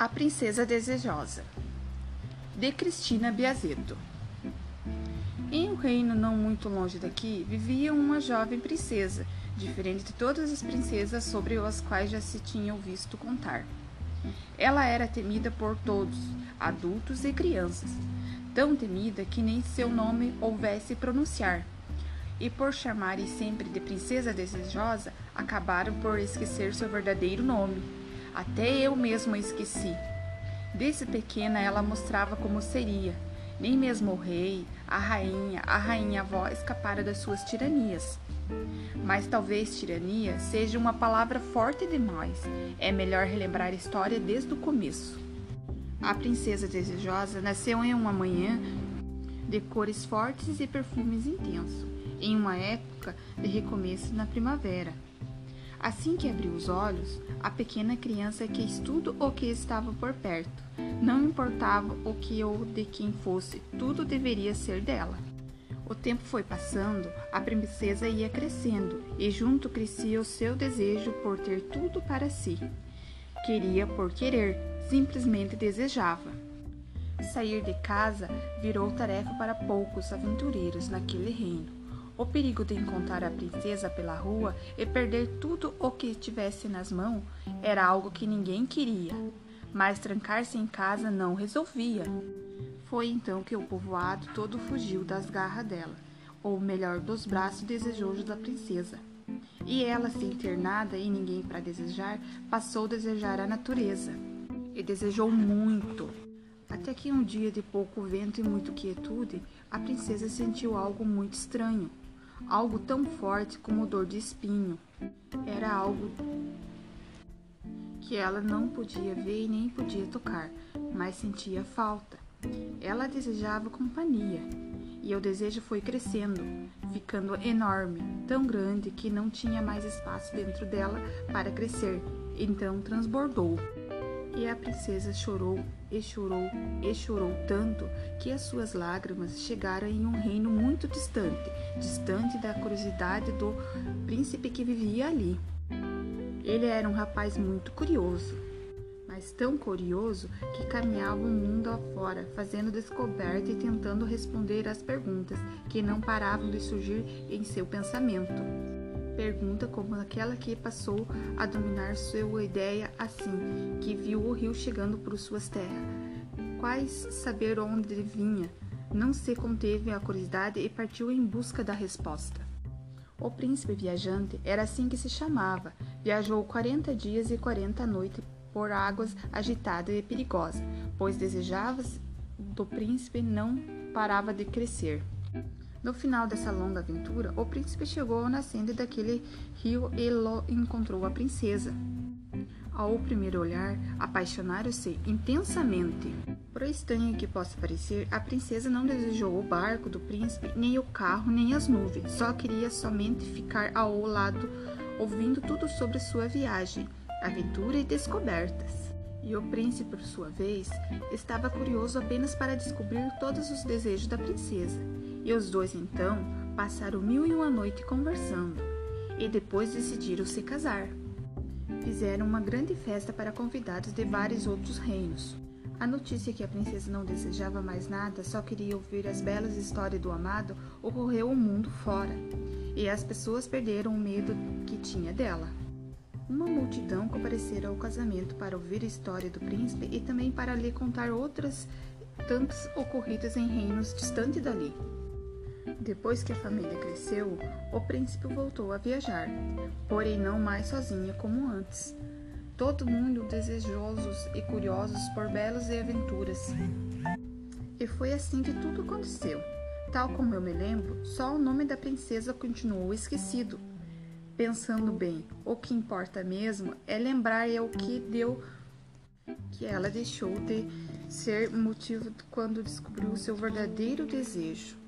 A Princesa Desejosa, de Cristina Biasetto. Em um reino não muito longe daqui, vivia uma jovem princesa, diferente de todas as princesas sobre as quais já se tinham visto contar. Ela era temida por todos, adultos e crianças, tão temida que nem seu nome houvesse pronunciar. E por chamarem sempre de Princesa Desejosa, acabaram por esquecer seu verdadeiro nome. Até eu mesma esqueci. Desde pequena ela mostrava como seria. Nem mesmo o rei, a rainha-avó escaparam das suas tiranias. Mas talvez tirania seja uma palavra forte demais. É melhor relembrar a história desde o começo. A Princesa Desejosa nasceu em uma manhã de cores fortes e perfumes intensos, em uma época de recomeço na primavera. Assim que abriu os olhos, a pequena criança quis tudo o que estava por perto. Não importava o que ou de quem fosse, tudo deveria ser dela. O tempo foi passando, a princesa ia crescendo, e junto crescia o seu desejo por ter tudo para si. Queria por querer, simplesmente desejava. Sair de casa virou tarefa para poucos aventureiros naquele reino. O perigo de encontrar a princesa pela rua e perder tudo o que tivesse nas mãos era algo que ninguém queria, mas trancar-se em casa não resolvia. Foi então que o povoado todo fugiu das garras dela, ou melhor, dos braços desejosos da princesa. E ela, sem ter nada e ninguém para desejar, passou a desejar a natureza. E desejou muito. Até que um dia de pouco vento e muita quietude, a princesa sentiu algo muito estranho. Algo tão forte como dor de espinho. Era algo que ela não podia ver e nem podia tocar, mas sentia falta. Ela desejava companhia, e o desejo foi crescendo, ficando enorme, tão grande que não tinha mais espaço dentro dela para crescer. Então transbordou. E a princesa chorou e chorou e chorou tanto que as suas lágrimas chegaram em um reino muito distante, distante da curiosidade do príncipe que vivia ali. Ele era um rapaz muito curioso, mas tão curioso que caminhava o mundo afora, fazendo descoberta e tentando responder às perguntas que não paravam de surgir em seu pensamento. Pergunta como aquela que passou a dominar sua ideia assim que viu o rio chegando por suas terras. Quais saber onde ele vinha? Não se conteve a curiosidade e partiu em busca da resposta. O príncipe viajante era assim que se chamava. Viajou 40 dias e 40 noites por águas agitadas e perigosas, pois desejava do príncipe não parava de crescer. No final dessa longa aventura, o príncipe chegou ao nascente daquele rio e encontrou a princesa. Ao primeiro olhar, apaixonaram-se intensamente. Por estranho que possa parecer, a princesa não desejou o barco do príncipe, nem o carro, nem as nuvens. Só queria somente ficar ao lado, ouvindo tudo sobre sua viagem, aventura e descobertas. E o príncipe, por sua vez, estava curioso apenas para descobrir todos os desejos da princesa. E os dois, então, passaram 1001 noites conversando, e depois decidiram se casar. Fizeram uma grande festa para convidados de vários outros reinos. A notícia que a princesa não desejava mais nada, só queria ouvir as belas histórias do amado, ocorreu o mundo fora, e as pessoas perderam o medo que tinha dela. Uma multidão comparecera ao casamento para ouvir a história do príncipe e também para lhe contar outras tantas ocorridas em reinos distantes dali. Depois que a família cresceu, o príncipe voltou a viajar, porém não mais sozinha como antes. Todo mundo desejosos e curiosos por belas e aventuras. E foi assim que tudo aconteceu. Tal como eu me lembro, só o nome da princesa continuou esquecido. Pensando bem, o que importa mesmo é lembrar o que ela deixou de ser motivo quando descobriu seu verdadeiro desejo.